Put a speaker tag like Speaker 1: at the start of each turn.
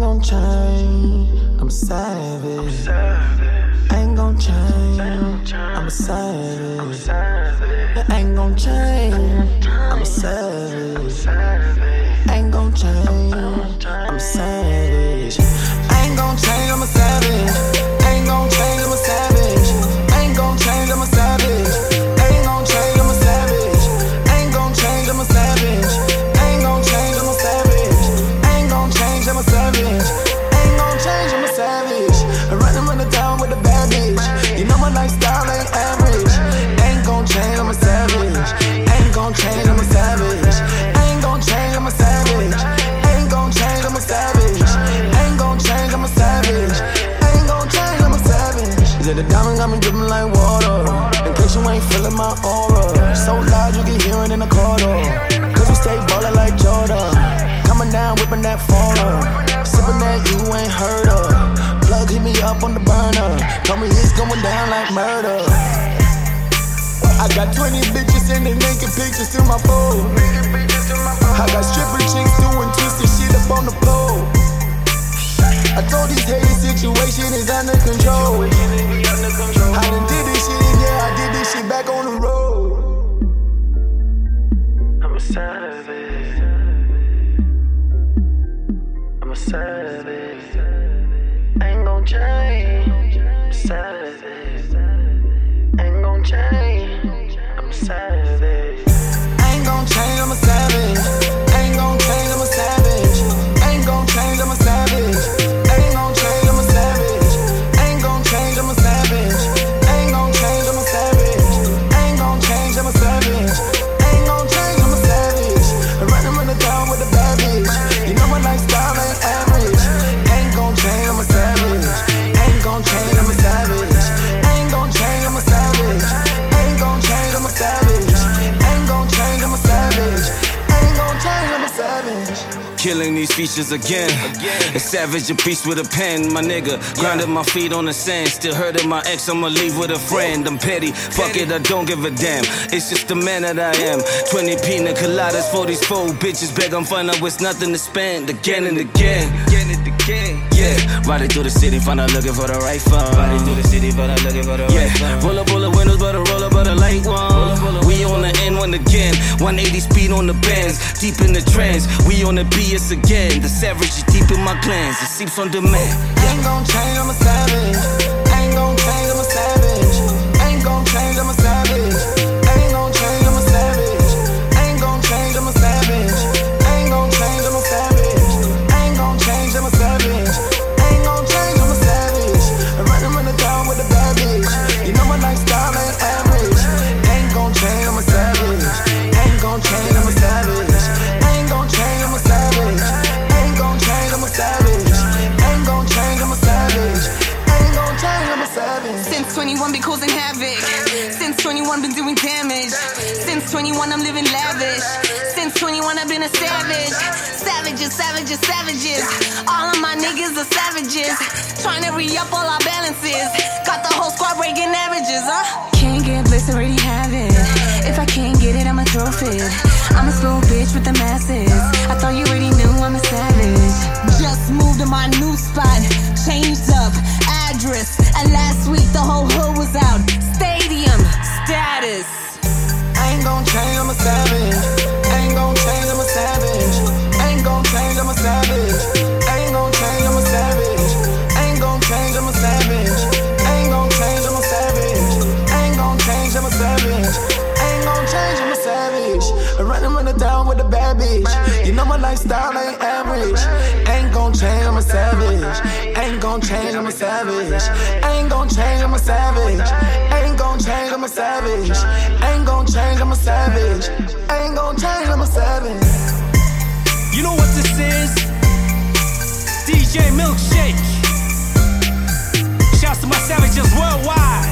Speaker 1: gon' change, I'm a savage. Ain't gon' change, I'm a savage. Ain't gon' change, I'm a savage. Ain't gon' change, I'm a savage. Ain't gon' change, I'm a savage. Ain't gon' change, I'm a savage. Ain't gon' change, I'm a savage. Ain't gon' change, I'm a savage. Ain't gon' change, I'm a savage. Ain't gon' change, I'm a savage. Ain't gon' change, I'm a savage. Ain't gon' change, I'm a savage. I'm running down with a bad bitch. You know my lifestyle ain't average. Ain't gon' change, I'm a savage. Ain't gon' change, I'm a savage. Ain't gon' change, I'm a savage. Ain't gon' change, I'm a savage. Ain't gon' change, I'm a savage. Ain't gon' change, I'm a savage. Yeah, the diamond got me dripping like water. In case you ain't feeling my aura. So loud you can hear it in the corridor. Cause we stay ballin' like Jordan. Coming down, whipping that foreign. Sippin' that you ain't heard of. Plug hit me up on the burner. Told me it's going down like murder. I got 20 bitches sending naked pictures to my phone. I got stripper chicks doing twisted shit up on the pole. I told these haters situation is under control. I done did this shit and yeah, I did this shit back on the road. I'm a savage. I'm a savage. Ain't gon' change. I'm a savage. Ain't gon' change. I'm a savage. Ain't gon' change, I'm a savage. Ain't gon' change, I'm a savage. Ain't gon' change, I'm a savage. Ain't gon' change, I'm a savage. Ain't gon' change, I'm a savage. Ain't gon' change, I'm a savage. Ain't gon' change, I'm a savage. Ain't gon' change, I'm a savage. I'm running down with a bad bitch. You know my lifestyle ain't average. Ain't gon' change, I'm a savage. Ain't gon' change, I'm a savage. Ain't gon' change, I'm a savage. Ain't gon' change, I'm a savage. Ain't gon' change, I'm a savage. Ain't gon' change, I'm a savage.
Speaker 2: Killing these features again. A savage, a beast with a pen, my nigga. Grinding my feet on the sand. Still hurting my ex, I'ma leave with a friend. I'm petty, fuck it, I don't give a damn. It's just the man that I am. 20 pina coladas for these 4 bitches. Beg I'm fine, now it's nothing to spend. Again and again. Yeah, riding through the city, find out looking for the right phone. Riding through the city, find out looking for the right phone. Roll up all the windows, but a roll up, but a light one. We on the N1 again. 180 speed on the bands. Deep in the trance, we on the BS again. The savage is deep in my glands. It seeps on demand.
Speaker 1: Ain't gon' change, I'm a savage. Ain't gon' change, I'm a savage. Ain't gon' change, I'm a savage. Ain't gon' change, I'm a savage. Ain't gon' change, I'm a savage. Ain't gon' change, I'm a savage. Ain't gon' change, I'm a savage. Ain't gon' change, I'm a savage. I'm running down with a bad bitch. You know my lifestyle ain't average. Ain't gon' change, I'm a savage. Ain't gon' change, I'm a savage. Ain't gon' change, I'm a savage. Ain't gon' change, I'm a savage. Ain't gon' change, I'm a savage. Ain't gon' change, I'm a savage.
Speaker 3: Since 21 been causing havoc. Since 21 been doing damage. Since 21 I'm living lavish. Since 21 I've been a savage. Savages, savages, savages. All of my niggas are savages. Trying to re-up all our balances. Got the whole squad breaking averages, Can't get bliss, already have it. If I can't get it, I'ma throw fit. I'm a slow bitch with the masses. I thought you already knew I'm a savage. Just moved to my new spot. Changed up address. And last week the whole hood was out. Stadium status.
Speaker 1: Ain't gon' change, I'm a savage. Ain't gon' change, I'm a savage. Ain't gon' change, I'm a savage. Ain't gon' change, I'm a savage. Ain't gon' change, I'm a savage. Ain't gon' change, I'm a savage. Ain't gon' change, I'm a savage. Ain't gon' change, I'm a savage. I'm running down with a bad bitch. You know my lifestyle ain't average. Ain't gon' change, I'm a savage. Ain't gon' change, I'm a savage. Ain't gon' change, I'm a savage. Ain't gon' change, I'm a savage. Ain't gon' change, I'm a savage. Ain't gon' change, I'm a savage.
Speaker 2: You know what this is? DJ Milkshake. Shouts to my savages worldwide.